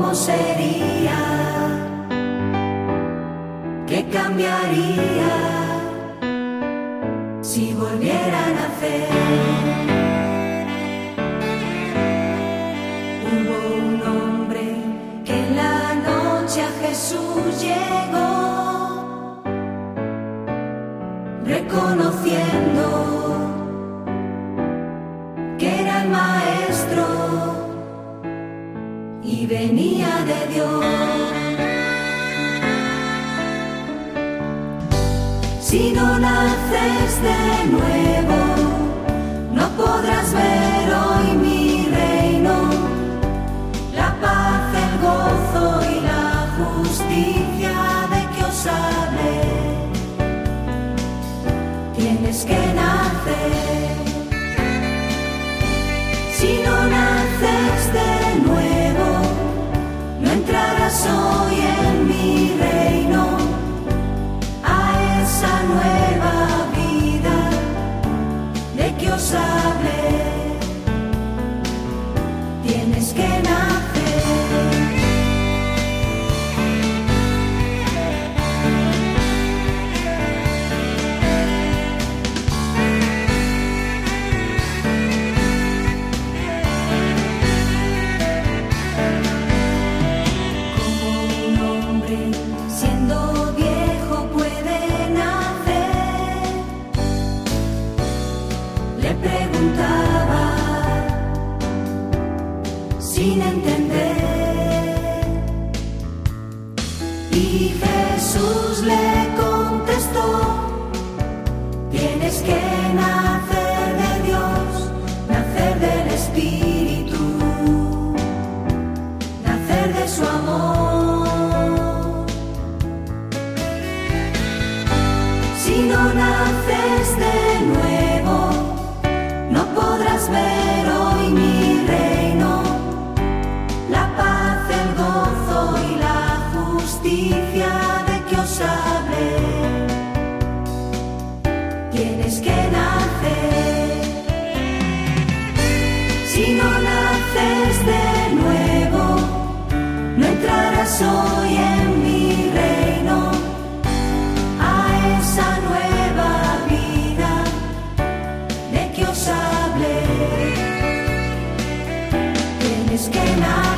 ¿cómo sería? ¿Qué cambiaría si volviera a nacer? Hubo un hombre que en la noche a Jesús llegó, reconociendo que era el Maestro y venía de Dios. Si no naces de nuevo, no podrás ver hoy mi reino, la paz, el gozo y la justicia de que os hablé. Tienes que nacer. Si no naces de nuevo, no entrarás hoy en mi reino, a esa nueva vida de que os hablé. Tienes que nacer. Siendo viejo puede nacer, le preguntaba sin entender, y Jesús le contestó: tienes que nacer de Dios, nacer del Espíritu, nacer de su amor. Si no naces de nuevo, no podrás ver hoy mi reino, la paz, el gozo y la justicia de que os hablé. Tienes que nacer. Si no naces de nuevo, no entrarás hoy en mi reino, esa nueva vida de que os hablé. Tienes que nacer.